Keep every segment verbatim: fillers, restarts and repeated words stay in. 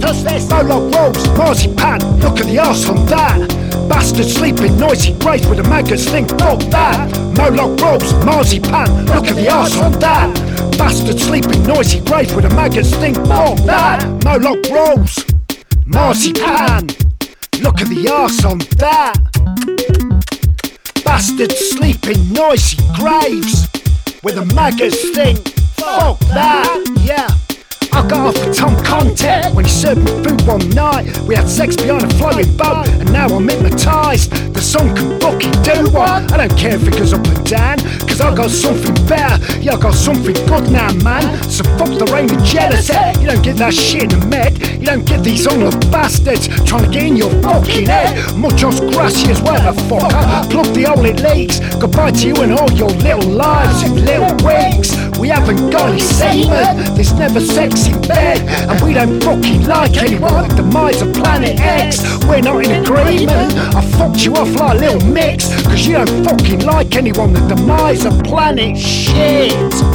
does this? Moloch rolls, marzipan, look at the arse on that. Bastard sleeping, noisy graves with a maggots think, fuck that. Moloch rolls, marzipan, look at the arse on that. Bastard sleeping, noisy graves with a maggots think, fuck that. Moloch rolls, marzipan, look at the arse on that. Bastard sleeping, noisy graves with a maggots think, fuck that, yeah. I got off with Tom Content when he served me food one night. We had sex behind a flying boat and now I'm hypnotised. The song can fucking do one. I don't care if it goes up and down, cause I got something better. Yeah, I got something good now, man. So fuck the rain of jealousy. You don't get that shit in the med. You don't get these honourable bastards trying to get in your fucking head. Muchos gracias, whatever fucker. Plug the hole it leaks. Goodbye to you and all your little lives in little weeks. We haven't got any semen. There's never sex in bed, and we don't fucking like anyone. The demise of Planet X, we're not in agreement. I fucked you off like a little mix, cause you don't fucking like anyone. The demise of planet shit.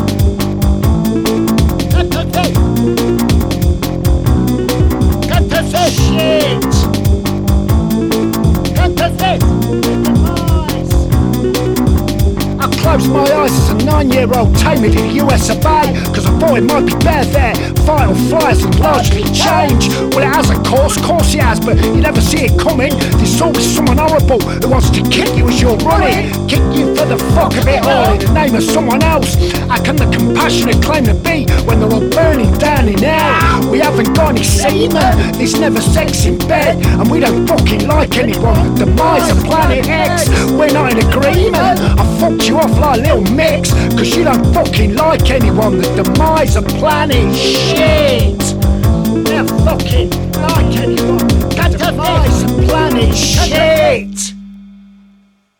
Cut to this. Cut to this. Shit. Cut to this. The demise. I closed my eyes as a nine-year-old taming in the U S of A, cause I thought it might be better there. Fight or flies and largely change. Well, it has of course, course it has, but you never see it coming. There's always someone horrible who wants to kick you as you're running. Kick you for the fuck of it all in the name of someone else. How can the compassionate claim to be when they're all burning down in hell? We haven't got any semen, there's never sex in bed, and we don't fucking like anyone. The demise of Planet X, we're not in agreement. I fucked you off like a little mix, cause you don't fucking like anyone. The demise of Planet Shit. They're fucking like anyone. The demise of Planet Shit.